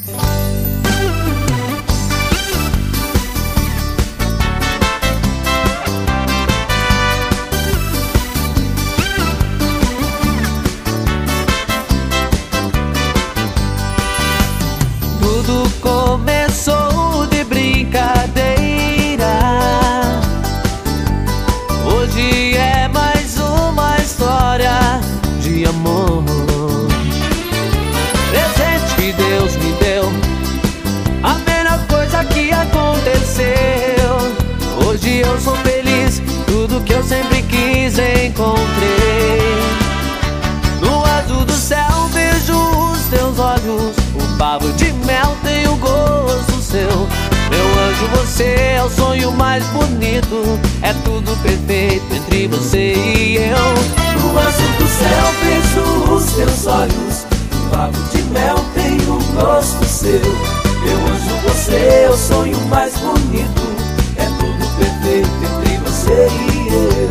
Tudo começou de brincadeira. Hoje é mais uma história de amor. Presente que Deus me deu, a melhor coisa que aconteceu. Hoje eu sou feliz, tudo que eu sempre quis encontrei. No azul do céu vejo os teus olhos, o favo de mel tem o gosto seu. Meu anjo, você é o sonho mais bonito, é tudo perfeito entre você e eu. No azul do céu vejo os teus olhos, o favo de mel tem o gosto seu. Meu anjo, você é o sonho mais bonito, é tudo perfeito entre você e eu.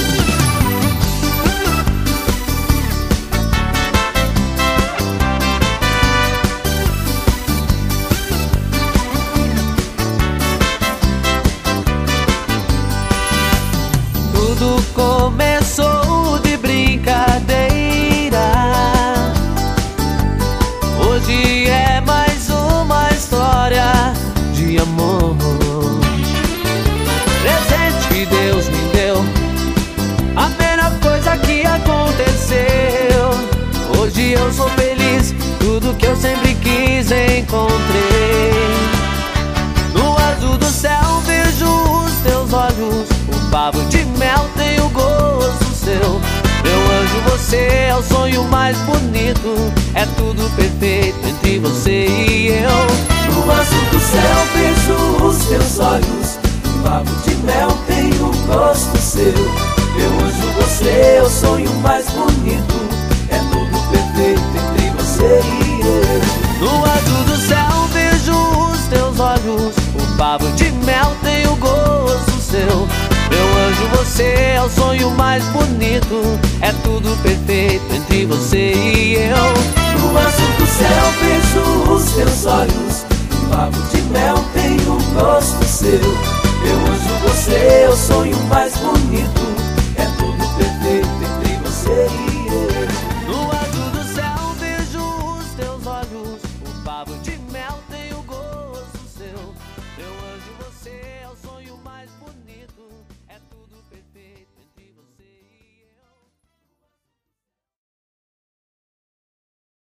Tudo começou de brincadeira. Hoje é mais uma história de amor. Presente que Deus me deu, a melhor coisa que aconteceu. Hoje eu sou feliz, tudo que eu sempre quis encontrei. No azul do céu vejo os teus olhos, o favo de mel tem o gosto seu. Meu anjo, você é o sonho mais bonito, é tudo perfeito entre você e eu. No azul do céu vejo os teus olhos, o favo de mel tem o gosto seu. Meu anjo, você é o sonho mais bonito, é tudo perfeito entre você e eu. No azul do céu vejo os teus olhos, o favo de mel tem o gosto seu. Meu anjo, você é o sonho mais bonito, é tudo perfeito entre você e eu. No azul do céu vejo os teus olhos, o favo de mel tem o gosto seu.